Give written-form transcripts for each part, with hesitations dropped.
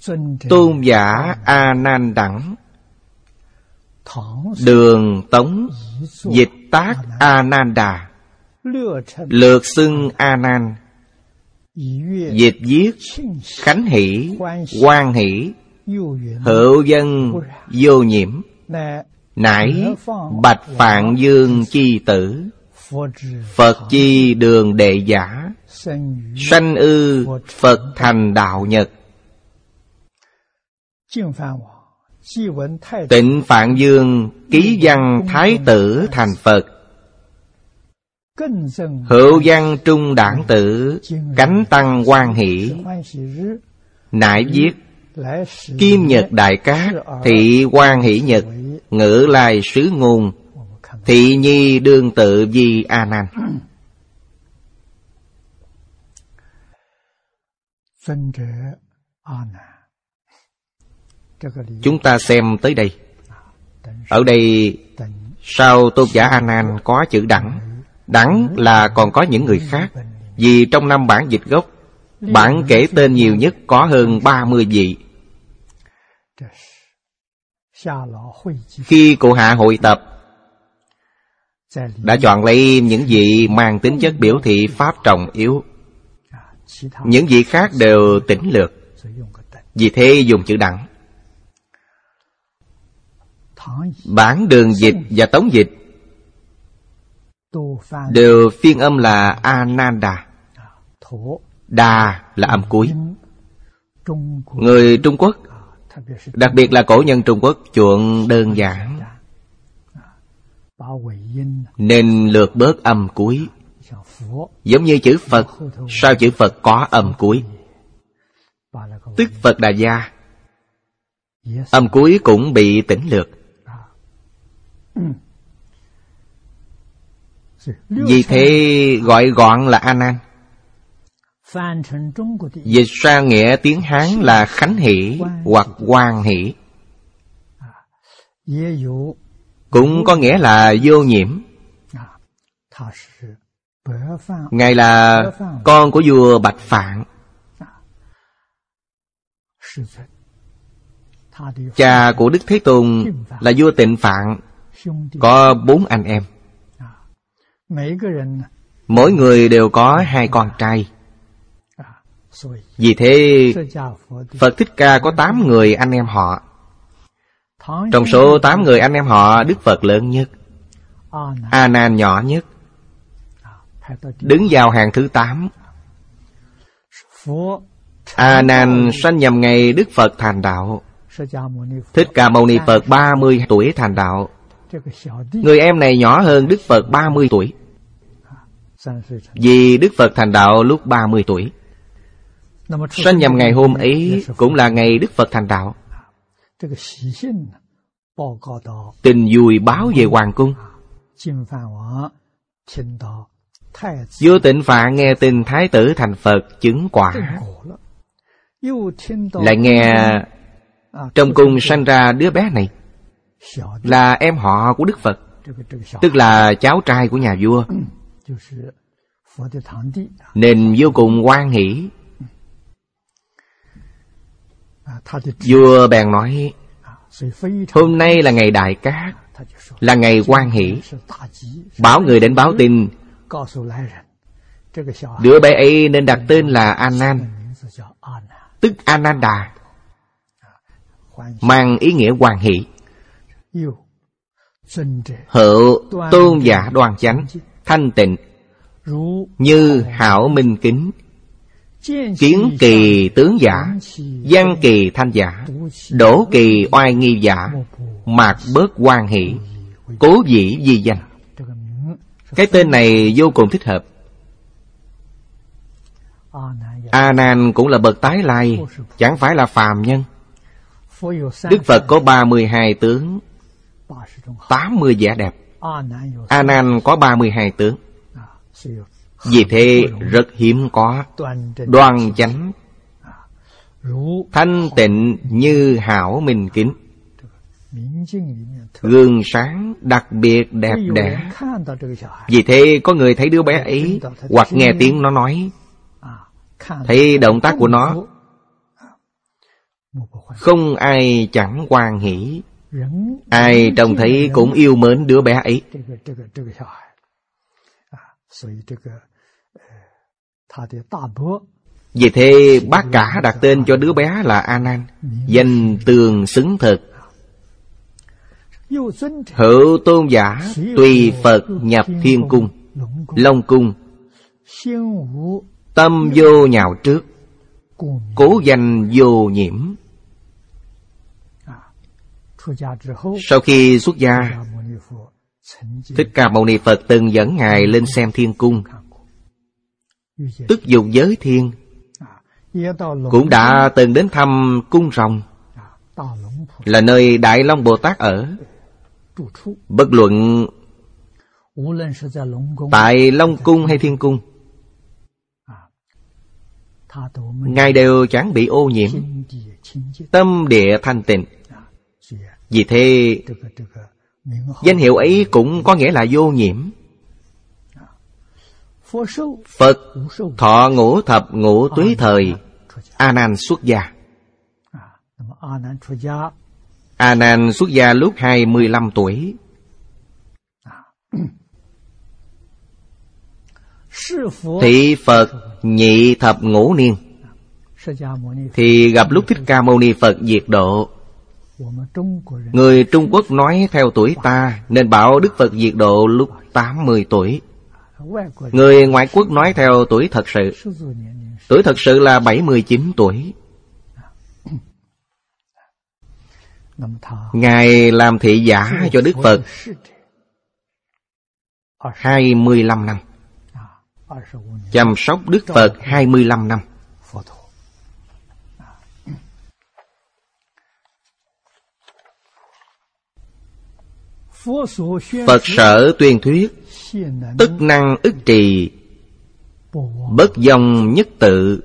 tôn giả A Nan Đẳng, Đường Tống dịch tác A Nan Đà, lược xưng A Nan, dịch viết Khánh Hỷ, Hoan Hỷ, hữu dân vô nhiễm, nải Bạch Phạn Dương chi tử, Phật chi đường đệ giả, sanh ư Phật thành đạo nhật. Tịnh Phạn Dương ký văn thái tử thành Phật, hữu văn trung đảng tử, cánh tăng hoan hỷ. Nại viết Kim Nhật Đại Cát, thị hoan hỷ nhật, ngữ lai sứ ngôn, thị nhi đương tự vi A Nan. Chúng ta xem tới đây. Ở đây sau tôn giả A Nan có chữ đẳng. Đẳng là còn có những người khác, vì trong 5 bản dịch gốc, bản kể tên nhiều nhất có hơn 30 vị. Khi cụ Hạ hội tập, đã chọn lấy những vị mang tính chất biểu thị pháp trọng yếu, những vị khác đều tỉnh lược, vì thế dùng chữ đẳng. Bản Đường dịch và Tống dịch đều phiên âm là A Nan Đà. Đà là âm cuối. Người Trung Quốc, đặc biệt là cổ nhân Trung Quốc, chuộng đơn giản nên lược bớt âm cuối. Giống như chữ Phật, sau chữ Phật có âm cuối, tức Phật Đà Gia, âm cuối cũng bị tỉnh lược. Vì thế gọi gọn là A Nan. Dịch sang nghĩa tiếng Hán là Khánh Hỷ hoặc Hoan Hỷ, cũng có nghĩa là vô nhiễm. Ngài là con của vua Bạch Phạn. Cha của Đức Thế Tôn là vua Tịnh Phạn, có 4 anh em. Mỗi người đều có 2 con trai. Vì thế Phật Thích Ca có 8 người anh em họ. Trong số 8 người anh em họ, Đức Phật lớn nhất, A Nan nhỏ nhất, đứng vào hàng thứ 8. A Nan sanh nhằm ngày Đức Phật thành đạo. Thích Ca Mâu Ni Phật 30 tuổi thành đạo. Người em này nhỏ hơn Đức Phật 30 tuổi, vì Đức Phật thành đạo lúc 30 tuổi. Sanh nhằm ngày hôm ấy cũng là ngày Đức Phật thành đạo. Tin vui báo về hoàng cung. Vua Tịnh Phạn nghe tin Thái tử thành Phật chứng quả, lại nghe trong cung sanh ra đứa bé này là em họ của Đức Phật, tức là cháu trai của nhà vua, nên vô cùng hoan hỷ. Vua bèn nói, hôm nay là ngày Đại Cát, là ngày hoan hỷ, bảo người đến báo tin, đứa bé ấy nên đặt tên là A Nan, tức A Nan Đà, mang ý nghĩa hoan hỷ. Hữu tôn giả đoan chánh, thanh tịnh, như hảo minh kính, kiến kỳ tướng giả, văn kỳ thanh giả, đỗ kỳ oai nghi giả, mạc bớt hoan hỷ, cố dĩ di danh. Cái tên này vô cùng thích hợp. A Nan cũng là bậc tái lai, chẳng phải là phàm nhân. Đức Phật có 32 tướng, 80 vẻ đẹp. A Nan có 32 tướng. Vì thế rất hiếm có. Đoan chánh, thanh tịnh như hảo minh kính, gương sáng đặc biệt đẹp đẽ. Vì thế có người thấy đứa bé ấy, hoặc nghe tiếng nó nói, thấy động tác của nó, không ai chẳng hoan hỷ. Ai trông thấy cũng yêu mến đứa bé ấy. Vì thế bác cả đặt tên cho đứa bé là A Nan, danh tương xứng thực. Hữu tôn giả tùy Phật nhập Thiên Cung, Long Cung, tâm vô nhạo trước, cố danh vô nhiễm. Sau khi xuất gia, Thích Ca Mâu Ni Phật từng dẫn Ngài lên xem Thiên Cung, tức dục giới thiên. Cũng đã từng đến thăm cung rồng, là nơi Đại Long Bồ Tát ở. Bất luận tại Long Cung hay Thiên Cung, Ngài đều chẳng bị ô nhiễm, tâm địa thanh tịnh. Vì thế danh hiệu ấy cũng có nghĩa là vô nhiễm. Phật thọ ngũ thập ngũ tuế thời, A Nan xuất gia. A Nan xuất gia lúc 25 tuổi. Thị Phật nhị thập ngũ niên, thì gặp lúc Thích Ca Mâu Ni Phật diệt độ. Người Trung Quốc nói theo tuổi ta, nên bảo Đức Phật diệt độ lúc 80 tuổi. Người ngoại quốc nói theo tuổi thật sự. Tuổi thật sự là 79 tuổi. Ngài làm thị giả cho Đức Phật 25 năm, chăm sóc Đức Phật 25 năm. Phật sở tuyên thuyết, tức năng ức trì, bất vong nhất tự.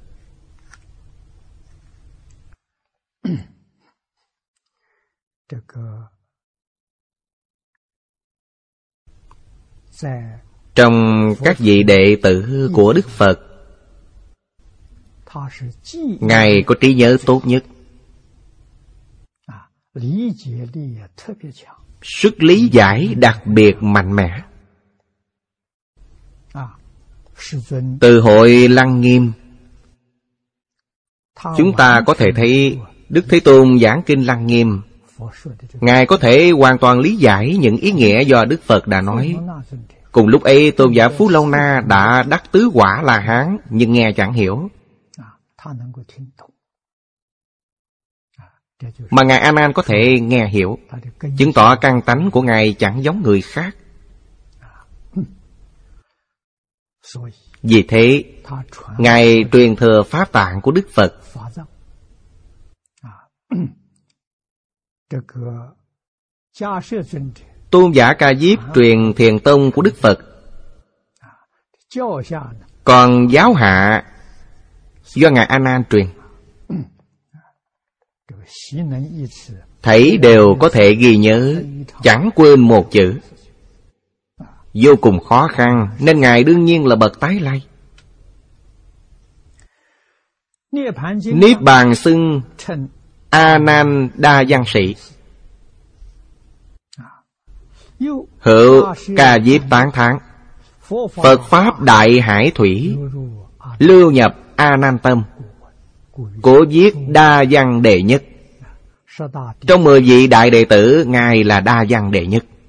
Trong các vị đệ tử của Đức Phật, Ngài có trí nhớ tốt nhất, sức lý giải đặc biệt mạnh mẽ. Từ hội Lăng Nghiêm, chúng ta có thể thấy Đức Thế Tôn giảng kinh Lăng Nghiêm, Ngài có thể hoàn toàn lý giải những ý nghĩa do Đức Phật đã nói. Cùng lúc ấy tôn giả Phú Lâu Na đã đắc tứ quả La Hán, nhưng nghe chẳng hiểu. Mà Ngài A Nan có thể nghe hiểu, chứng tỏ căn tánh của Ngài chẳng giống người khác. Vì thế Ngài truyền thừa Pháp Tạng của Đức Phật. Tôn giả Ca Diếp truyền Thiền Tông của Đức Phật. Còn giáo hạ do Ngài A Nan truyền. Thảy đều có thể ghi nhớ, chẳng quên một chữ. Vô cùng khó khăn, nên Ngài đương nhiên là bậc tái lai. Niết Bàn xưng A Nan đa văn sĩ. Hữu Ca Diếp tán thán, Phật Pháp đại hải thủy, lưu nhập A Nan tâm, cổ viết đa văn đệ nhất. Trong 10 vị đại đệ tử, Ngài là đa văn đệ nhất.